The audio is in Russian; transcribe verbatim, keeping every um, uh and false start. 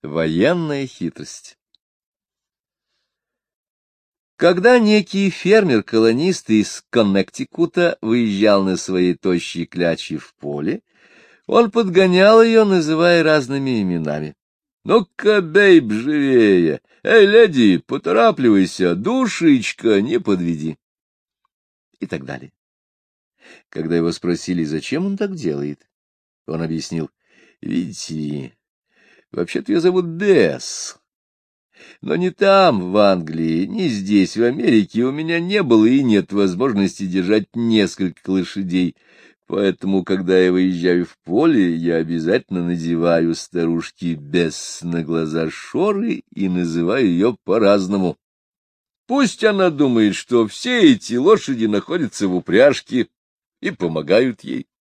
Военная хитрость. Когда некий фермер-колонист из Коннектикута выезжал на своей тощей кляче в поле, он подгонял ее, называя разными именами. «Ну-ка, бейб, живее! Эй, леди, поторапливайся, душечка, не подведи!» И так далее. Когда его спросили, зачем он так делает, он объяснил: «Видите, вообще-то ее зовут Бесс. Но ни там, в Англии, ни здесь, в Америке, у меня не было и нет возможности держать несколько лошадей. Поэтому, когда я выезжаю в поле, я обязательно надеваю старушке Бесс на глаза шоры и называю ее по-разному. Пусть она думает, что все эти лошади находятся в упряжке и помогают ей».